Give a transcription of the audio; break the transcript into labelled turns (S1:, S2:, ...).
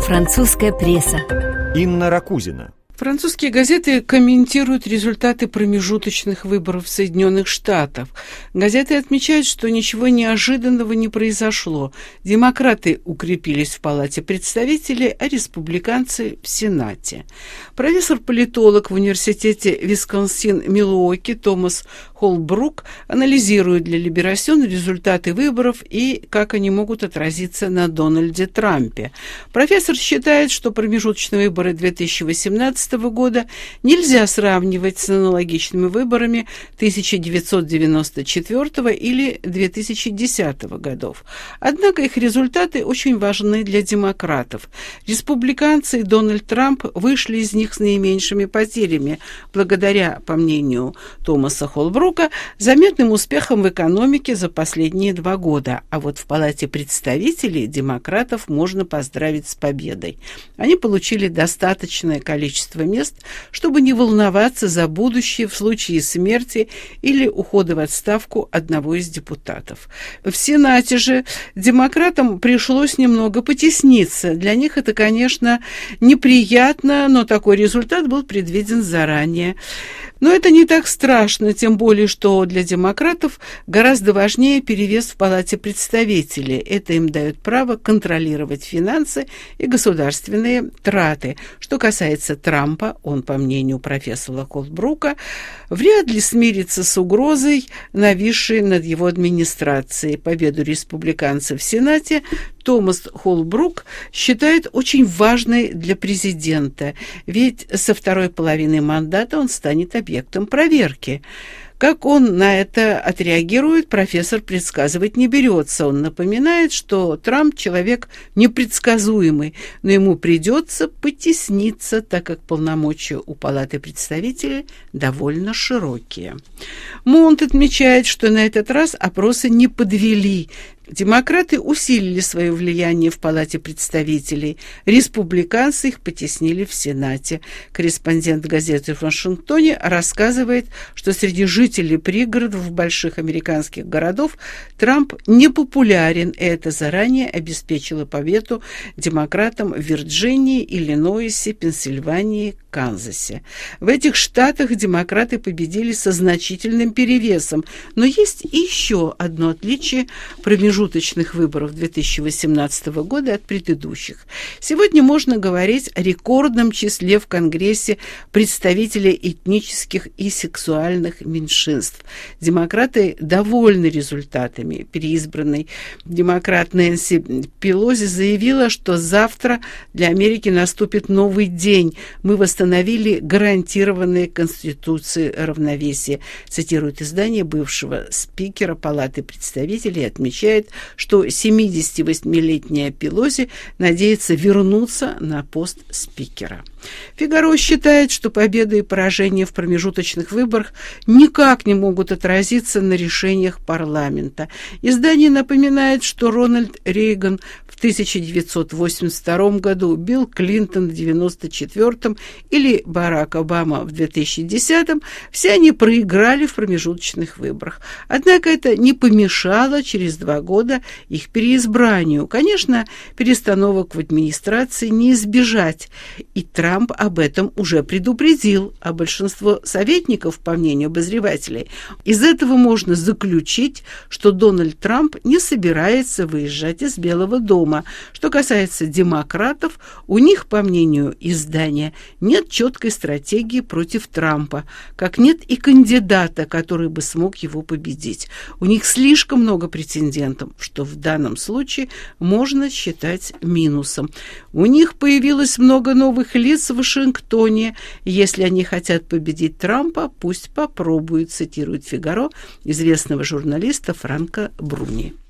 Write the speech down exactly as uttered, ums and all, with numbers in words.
S1: Французская пресса.
S2: Инна Ракузина.
S3: Французские газеты комментируют результаты промежуточных выборов в Соединенных Штатах. Газеты отмечают, что ничего неожиданного не произошло. Демократы укрепились в Палате представителей, а республиканцы – в Сенате. Профессор-политолог в университете Висконсин-Милуоки Томас Холбрук анализирует для Либерасьон результаты выборов и как они могут отразиться на Дональде Трампе. Профессор считает, что промежуточные выборы две тысячи восемнадцатого года нельзя сравнивать с аналогичными выборами тысяча девятьсот девяносто четвёртого или две тысячи десятого годов. Однако их результаты очень важны для демократов. Республиканцы и Дональд Трамп вышли из них с наименьшими потерями, благодаря, по мнению Томаса Холбрука, заметным успехам в экономике за последние два года. А вот в Палате представителей демократов можно поздравить с победой. Они получили достаточное количество мест, чтобы не волноваться за будущее в случае смерти или ухода в отставку одного из депутатов. В Сенате же демократам пришлось немного потесниться. Для них это, конечно, неприятно, но такой результат был предвиден заранее. Но это не так страшно, тем более, что для демократов гораздо важнее перевес в Палате представителей. Это им дает право контролировать финансы и государственные траты. Что касается Трампа, он, по мнению профессора Холбрука, вряд ли смирится с угрозой, нависшей над его администрацией. Победу республиканцев в Сенате Томас Холбрук считает очень важной для президента, ведь со второй половины мандата он станет объектом проверки. Как он на это отреагирует, профессор предсказывать не берется. Он напоминает, что Трамп человек непредсказуемый, но ему придется потесниться, так как полномочия у Палаты представителей довольно широкие. Монт отмечает, что на этот раз опросы не подвели. Демократы усилили свое влияние в Палате представителей, республиканцы их потеснили в Сенате. Корреспондент газеты в Вашингтоне рассказывает, что среди жителей пригородов больших американских городов Трамп не популярен, и это заранее обеспечило победу демократам в Вирджинии, Иллинойсе, Пенсильвании, Канзасе. В этих штатах демократы победили со значительным перевесом, но есть и еще одно отличие промежуточных выборов две тысячи восемнадцатого года от предыдущих. Сегодня можно говорить о рекордном числе в Конгрессе представителей этнических и сексуальных меньшинств. Демократы довольны результатами. Переизбранный демократ Нэнси Пелоси заявила, что завтра для Америки наступит новый день. Мы восстановили гарантированное Конституцией равновесие, цитирует издание бывшего спикера Палаты представителей и отмечает, что семидесятивосьмилетняя Пелоси надеется вернуться на пост спикера. «Фигаро» считает, что победа и поражение в промежуточных выборах никак не могут отразиться на решениях парламента. Издание напоминает, что Рональд Рейган в тысяча девятьсот восемьдесят втором году, Билл Клинтон в девяносто четвёртом или Барак Обама в две тысячи десятом все они проиграли в промежуточных выборах. Однако это не помешало через два года их переизбранию. Конечно, перестановок в администрации не избежать, и Трамп об этом уже предупредил, а большинство советников, по мнению обозревателей, из этого можно заключить, что Дональд Трамп не собирается выезжать из Белого дома. Что касается демократов, у них, по мнению издания, нет четкой стратегии против Трампа, как нет и кандидата, который бы смог его победить. У них слишком много претендентов, что в данном случае можно считать минусом. У них появилось много новых лиц в Вашингтоне. Если они хотят победить Трампа, пусть попробуют, цитирует «Фигаро» известного журналиста Франка Бруни.